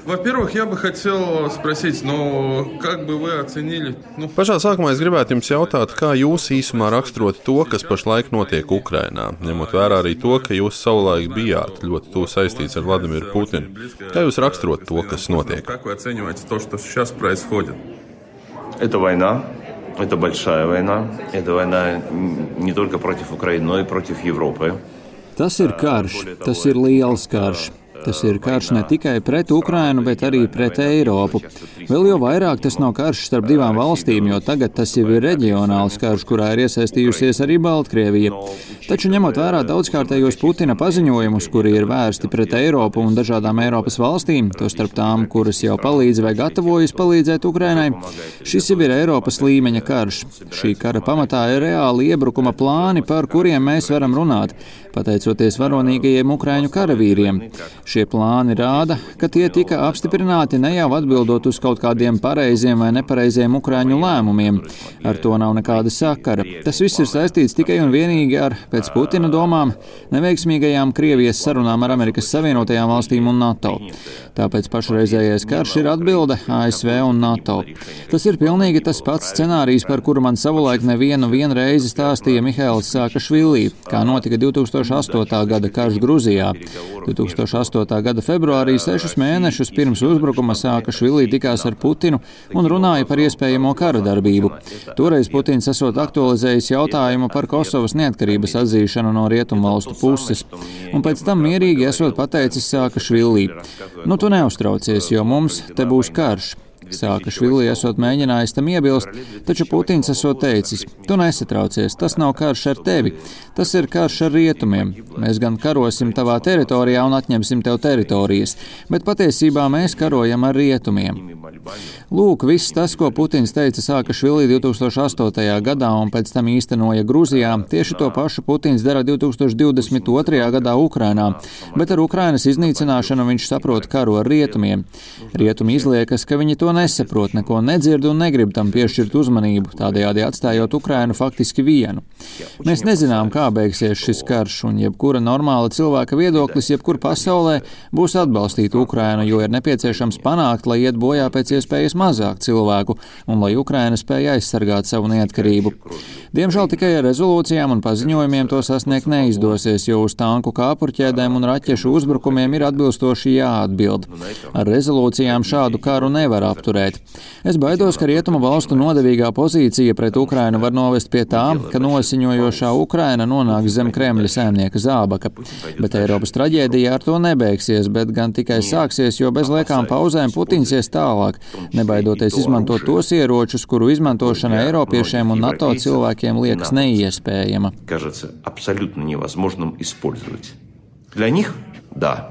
Во-первых, я бы хотел спросить, как бы вы оценили... Pašā sākumā es gribētu jums jautāt, kā jūs īsumā raksturot to, kas pašlaik notiek Ukrainā, ņemot vērā arī to, ka jūs savulaik bijāt ļoti tuvu saistīts ar Vladimiru Putinu. Kā jūs raksturot to, kas notiek? Как вы оцениваете то, что сейчас происходит? Это война, это большая война. Это война не только против Украины, но и против Европы. Tas ir karš, tas ir liels karš. Tas ir karš ne tikai pret Ukrainu, bet arī pret Eiropu. Vēl jau vairāk tas nav karš starp divām valstīm, jo tagad tas jau ir reģionāls karš, kurā ir iesaistījusies arī Baltkrievija. Taču ņemot vērā daudzkārtējos Putina paziņojumus, kuri ir vērsti pret Eiropu un dažādām Eiropas valstīm, tostarp tām, kuras jau palīdz vai gatavojas palīdzēt Ukrainai, šis jau ir Eiropas līmeņa karš. Šī kara pamatā ir reāli iebrukuma plāni, par kuriem mēs varam runāt, pateicoties varonīgajiem ukraiņu karavīriem. Šie plāni rāda, ka tie tika apstiprināti ne jau atbildot uz kaut kādiem pareiziem vai nepareiziem ukraiņu lēmumiem. Ar to nav nekāda sakara. Tas viss ir saistīts tikai un vienīgi ar, pēc Putina domām, neveiksmīgajām Krievijas sarunām ar Amerikas Savienotajām valstīm un NATO. Tāpēc pašreizējais karš ir atbilde ASV un NATO. Tas ir pilnīgi tas pats scenārijs, par kuru man savulaik nevienu reizi stāstīja Mihails Saakašvili, kā notika 2008. gada karš Gruzijā. 2008. gada februārī 6 mēnešus pirms uzbrukuma Saakašvili tikās ar Putinu un runāja par iespējamo kara darbību. Toreiz Putins esot aktualizējis jautājumu par Kosovas neatkarības atzīšanu no rietumvalstu puses, un pēc tam mierīgi esot pateicis Saakašvili: "Nu, tu neuztraucies, jo mums te būs karš." Saakašvili esot mēģinājis tam iebilst, taču Putins esot teicis: "Tu nesatraucies, tas nav karš ar tevi, tas ir karš ar rietumiem. Mēs gan karosim tavā teritorijā un atņemsim tev teritorijas, bet patiesībā mēs karojam ar rietumiem." Lūk, viss tas, ko Putins teica Saakašvili 2008. gadā un pēc tam īstenoja Gruzijā, tieši to pašu Putins dara 2022. gadā Ukrainā, bet ar Ukrainas iznīcināšanu viņš saprot karu ar rietumiem. Rietumi izliekas, ka viņi to nesaprot, neko nedzird un negrib tam piešķirt uzmanību, tādējādi atstājot Ukrainu faktiski vienu. Mēs nezinām, kā beigsies šis karš, un jebkura normāla cilvēka viedoklis, jebkur pasaulē, būs atbalstīt Ukrainu, jo ir nepieciešams panākt, lai iet bojā pēc iespējas mazāk cilvēku, un lai Ukraina spēja aizsargāt savu neatkarību. Diemžēl tikai ar rezolūcijām un paziņojumiem to sasniegt neizdosies, jo uz tanku kāpurķēdēm un raķešu uzbrukumiem ir atbilstoši jāatbild. Ar rezolūcijām šādu karu nevar apturēt. Es baidos, ka rietumu valstu nodevīgā pozīcija pret Ukrainu var novest pie tā, ka nosiņojošā Ukraina nonāks zem Kremļa sēmnieka zābaka. Bet Eiropas traģēdija ar to nebeigsies, bet gan tikai sāksies, jo bez liekām pauzēm Putins ies tālāk, nebaidoties izmantot tos ieročus, kuru izmantošana Eiropiešiem un NATO cilvēkiem liekas neiespējama. Кажется абсолютно невозможным использовать. Для них – да.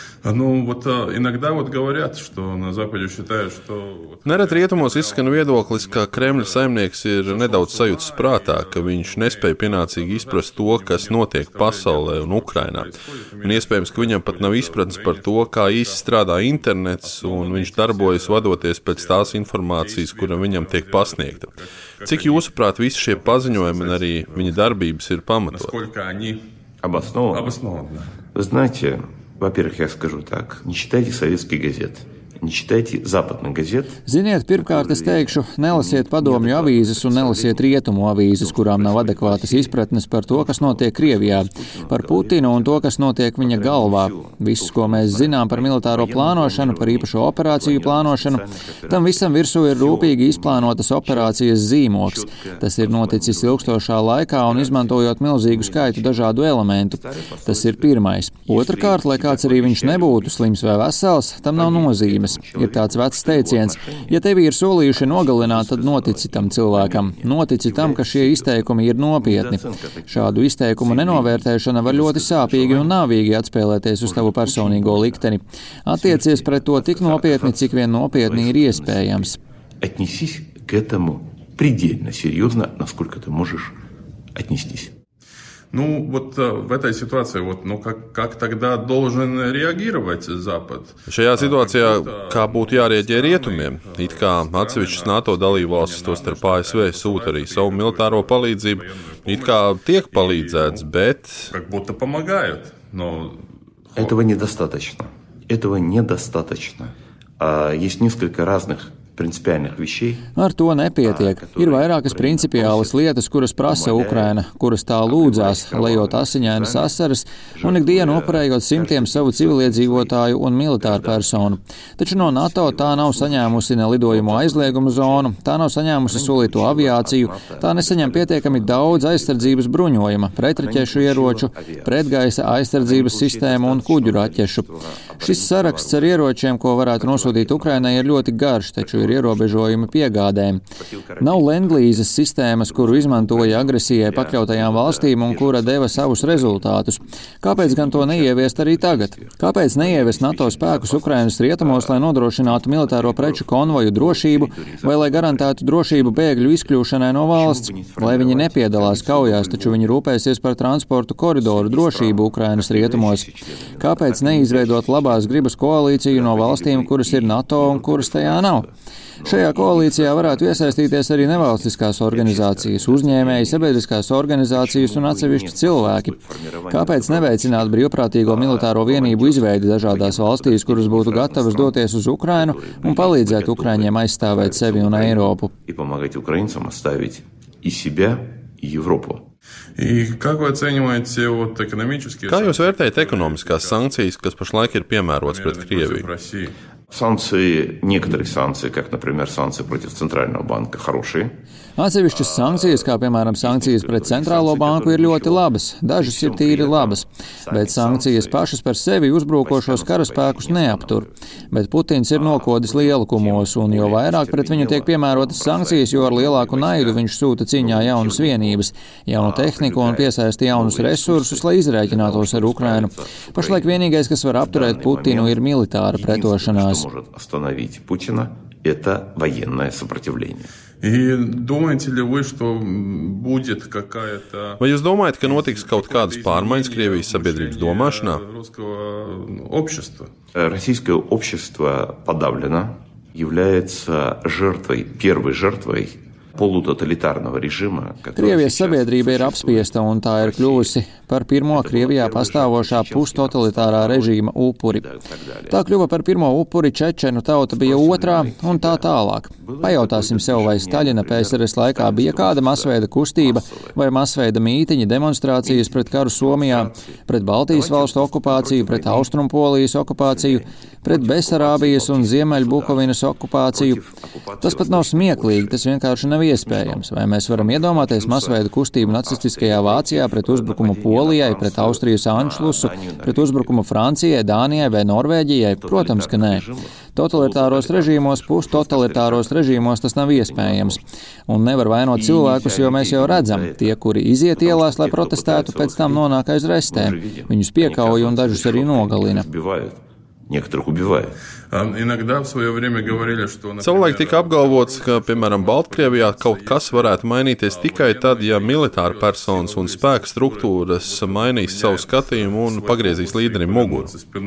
Иногда говорят, что на Западе считают, что... Nereti rietumos izskan viedoklis, ka Kremļa saimnieks ir nedaudz sajūtas prātā, ka viņš nespēja pienācīgi izprast to, kas notiek pasaulē un Ukrainā. Un iespējams, ka viņam pat nav izpratnes par to, kā īsti strādā internets, un viņš darbojas vadoties pēc tās informācijas, kura viņam tiek pasniegta. Cik jūsuprāt visi šie paziņojumi un arī viņa darbības ir pamatot? Обоснованно. Вы знаете, во-первых, я скажу так, не читайте советские газеты. Не читайте западных газет. Ziniet, pirmkārt es teikšu, nelasiet padomju avīzes un nelasiet rietumu avīzes, kurām nav adekvātas izpratnes par to, kas notiek Krievijā, par Putinu un to, kas notiek viņa galvā. Viss, ko mēs zinām par militāro plānošanu, par īpašo operāciju plānošanu, tam visam virsū ir rūpīgi izplānotas operācijas zīmoks. Tas ir noticis ilgstošā laikā un izmantojot milzīgu skaitu dažādu elementu. Tas ir pirmais. Otrakārt, lai kāds arī viņš nebūtu slims vai vesels, tam nav nozīmes. Ir tāds vecs teiciens: ja tevi ir solījuši nogalināt, tad notici tam cilvēkam. Notici tam, ka šie izteikumi ir nopietni. Šādu izteikumu nenovērtēšana var ļoti sāpīgi un nāvīgi atspēlēties uz tavu personīgo likteni. Attiecies pret to tik nopietni, cik vien nopietni ir iespējams. Отнесись к этому предельно серьезно, насколько ты можешь отнестись. В этой ситуации, как тогда должен реагировать Запад? Šajā situācijā kā būtu jārēģē rietumiem? It kā atsevišķas NATO dalībvalstis, tostarp ASV, sūta arī savu militāro palīdzību. It kā tiek palīdzēts, bet... Как будто помогают, но... Этого недостаточно. Этого недостаточно. есть несколько разных принципиальных вещей. Ar to nepietiek. Ir vairākas principiālas lietas, kuras prasa Ukraina, kuras tā lūdzās, lejot asiņainas asaras un ikdienu upurējot simtiem savu civiliedzīvotāju un militāru personu. Taču no NATO tā nav saņēmusi ne lidojumu aizliegumu zonu, tā nav saņēmusi solīto aviāciju, tā nesaņem pietiekami daudz aizsardzības bruņojuma, pretraķešu ieroču, pretgaisa aizsardzības sistēmu un kuģu raķešu. Šis saraksts ar ieročiem, ko varētu nosūtīt Ukrainai, ir ļoti garš, taču ir ierobežojumi piegādēm. Nav lendlīzes sistēmas, kuru izmantoja agresijai pakļautajām valstīm un kura deva savus rezultātus. Kāpēc gan to neieviest arī tagad? Kāpēc neieviest NATO spēkus Ukrainas rietumos, lai nodrošinātu militāro preču konvoju drošību vai lai garantētu drošību bēgļu izkļūšanai no valsts? Lai viņi nepiedalās kaujās, taču viņi rūpēsies par transportu koridoru drošību Ukrainas rietumos. Kāpēc neizveidot labās gribas koalīciju no valstīm, kuras ir NATO un kuras tajā nav? Šajā koalīcijā varētu iesaistīties arī nevalstiskās organizācijas, uzņēmēji, sabiedriskās organizācijas un atsevišķi cilvēki. Kāpēc neveicināt brīvprātīgo militāro vienību izveidi dažādās valstīs, kuras būtu gatavas doties uz Ukrainu un palīdzēt Ukraiņiem aizstāvēt sevi un Eiropu? Kā jūs vērtējat ekonomiskās sankcijas, kas pašlaik ir piemērotas pret Krieviju? Санкции, некоторые санкции, как, например, санкции против Центрального банка, хорошие. Atsevišķas sankcijas, kā piemēram sankcijas pret centrālo banku, ir ļoti labas, dažas ir tīri labas, bet sankcijas pašas par sevi uzbrukošos karaspēkus neaptur. Bet Putins ir nokodis lielkumos, un jo vairāk pret viņu tiek piemērotas sankcijas, jo ar lielāku naidu viņš sūta cīņā jaunas vienības, jaunu tehniku un piesaista jaunus resursus, lai izrēķinātos ar Ukrainu. Pašlaik vienīgais, kas var apturēt Putinu, ir militāra pretošanās. Vai jūs domājat, ka notiks kaut kādas pārmaiņas Krievijas sabiedrības domāšanā? Российское общество подавлено, является жертвой, первой жертвой polutotalitāra režīma. Krievijas sabiedrība ir apspiesta un tā ir kļuvusi par pirmo Krievijā pastāvošā pustotalitārā režīma upuri. Tā kļuva par pirmo upuri, čečenu tauta bija otrā un tā tālāk. Pajautāsim sev, vai Staļina PSRS laikā bija kāda masveida kustība vai masveida mītiņa demonstrācijas pret karu Somijā, pret Baltijas valstu okupāciju, pret Austrumpolijas okupāciju, pret Besarābijas un Ziemeļbukovinas okupāciju. Tas pat nav smieklīgi, tas vienkārši nav iespējams. Vai mēs varam iedomāties masveida kustību nacistiskajā Vācijā pret uzbrukumu Polijai, pret Austrijas Anšlusu, pret uzbrukumu Francijai, Dānijai vai Norvēģijai? Protams, ka nē. Totalitāros režīmos, pustotalitāros režīmos tas nav iespējams. Un nevar vainot cilvēkus, jo mēs jau redzam, tie, kuri iziet ielās, lai protestētu, pēc tam nonāk aiz restēm. Viņus piekauja un dažus arī nogalina. Savulaik tika apgalvots, ka, piemēram, Baltkrievijā kaut kas varētu mainīties tikai tad, ja militāra personas un spēka struktūras mainīs savu skatījumu un pagriezīs līderim muguru.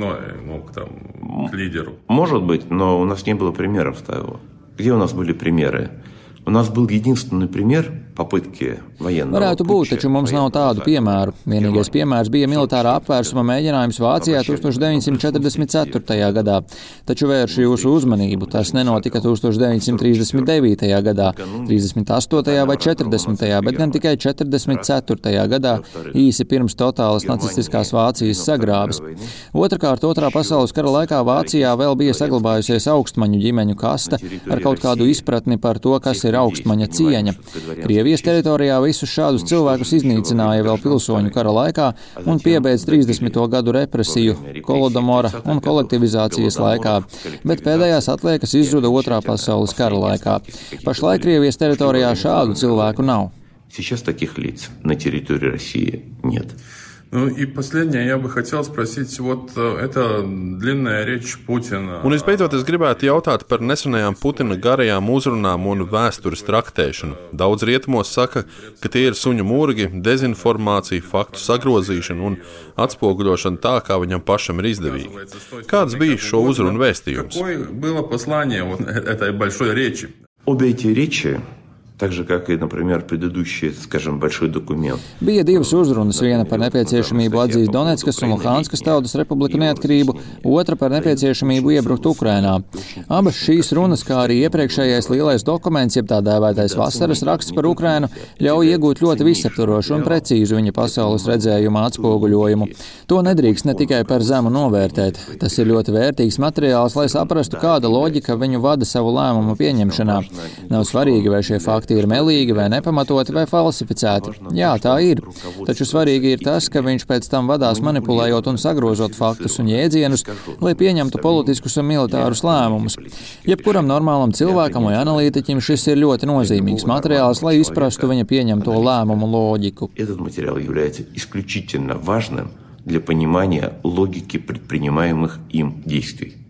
Может быть, но у нас не было примеров того. Где у нас были примеры? У нас был единственный пример попытки военного. Varētu būt, taču mums nav tādu piemēru. Vienīgais piemērs bija militārā apvērsuma mēģinājums Vācijā 1944. gadā. Taču vēršu jūsu uzmanību, tas nenotika 1939. gadā, 38. vai 40. bet gan tikai 44. gadā, īsi pirms totālas nacistiskās Vācijas sagrāves. Otrakārt, Otrā pasaules kara laikā Vācijā vēl bija saglabājusies augstmaņu ģimeņu kasta ar kaut kādu izpratni par to, kas ir augstmaņa cieņa. Krievijas teritorijā visus šādus cilvēkus iznīcināja vēl pilsoņu kara laikā un piebeidz 30. gadu represiju, Holodomora un kolektivizācijas laikā, bet pēdējās atliekas izzuda Otrā pasaules kara laikā. Pašlaik Krievijas teritorijā šādu cilvēku nav. Сейчас таких лиц на территории России нет. Ну и последнее, я бы хотел спросить, вот эта длинная речь Путина. Un visbeidzot, es gribētu jautāt par nesenajām Putina garajām uzrunām un vēstures traktēšanu. Daudz rietumos saka, ka tie ir suņu murgi, dezinformācija, faktu sagrozīšana un atspoguļošana tā, kā viņam pašam ir izdevīgi. Kāds bija šo uzrunu vēstījums? Какое было послание вот этой большой речи? Обе эти речи Так же, как и, например, предыдущий, скажем, большой документ. Bija divas uzrunas, viena par nepieciešamību atzīt Donetskas un Luhanskas tautas republiku neatkarību, otra par nepieciešamību iebrukt Ukrainā. Abas šīs runas, kā arī iepriekšējais lielais dokuments, jeb tā dēvētais vasaras raksts par Ukrainu, ļauj iegūt ļoti visaptvarošu un precīzu viņa pasaules redzējuma atspoguļojumu. To nedrīkst ne tikai par zemu novērtēt. Tas ir ļoti vērtīgs materiāls, lai saprastu, kāda loģika viņu vada savu lēmumu pieņemšanā. Nav svarīgi, vai šie fakti ir melīgi vai nepamatoti vai falsificēti. Jā, tā ir. Taču svarīgi ir tas, ka viņš pēc tam vadās manipulējot un sagrozot faktus un jēdzienus, lai pieņemtu politiskus un militārus lēmumus. Jebkuram normālam cilvēkam vai analītiķim šis ir ļoti nozīmīgs materiāls, lai izprastu viņa pieņemto lēmumu loģiku. Этот материал является исключительно важным для понимания логики предпринимаемых им действий.